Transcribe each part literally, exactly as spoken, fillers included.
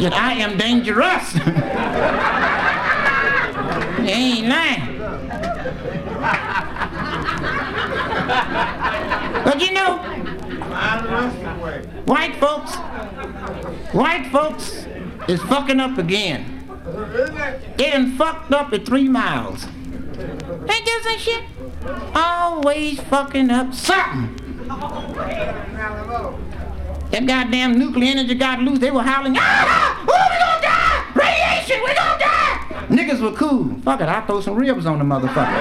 Shit, I am dangerous. You ain't lying. But you know, white folks, white folks is fucking up again. They done fucked up at three miles. They do some shit. Always fucking up something. That goddamn nuclear energy got loose. They were howling, ah! Oh, we gonna die! Radiation, we gonna die! Niggas were cool. Fuck it, I'll throw some ribs on the motherfucker.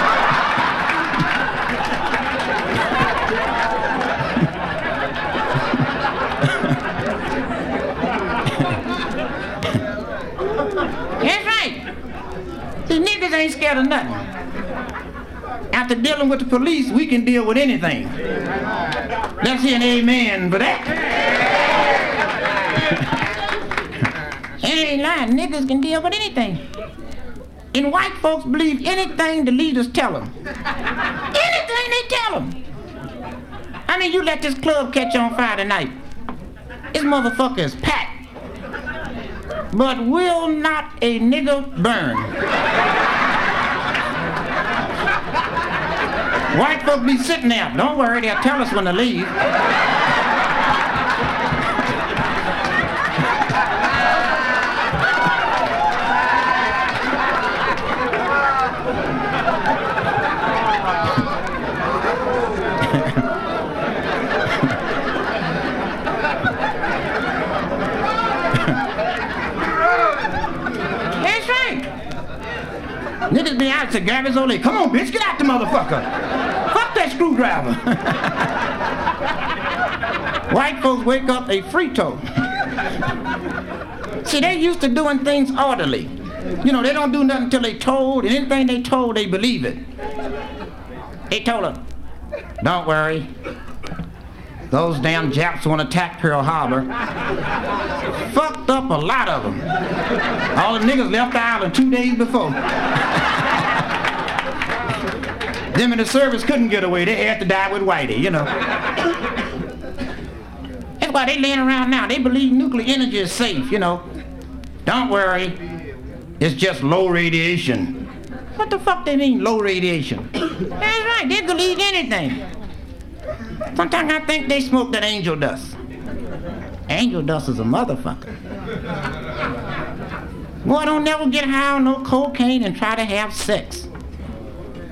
That's right. These niggas ain't scared of nothing. After dealing with the police, we can deal with anything. Let's hear an amen for that. It ain't lying. Niggas can deal with anything. And white folks believe anything the leaders tell them. Anything they tell them. I mean, you let this club catch on fire tonight. This motherfucker is packed. But will not a nigga burn? White folk be sitting there. Don't worry, they'll tell us when to leave. That's right. Niggas be out to Gary's old lady. Come on, bitch, get out the motherfucker. Fuck that screwdriver. White folks wake up a frito. See, they used to doing things orderly. You know, they don't do nothing until they told, and anything they told, they believe it. They told her, don't worry. Those damn Japs want to attack Pearl Harbor. Fucked up a lot of them. All the niggas left the island two days before. Them in the service couldn't get away. They had to die with Whitey, you know. That's why they laying around now. They believe nuclear energy is safe, you know. Don't worry. It's just low radiation. What the fuck they mean, low radiation? That's right. They believe anything. Sometimes I think they smoke that angel dust. Angel dust is a motherfucker. Boy, don't never get high on no cocaine and try to have sex.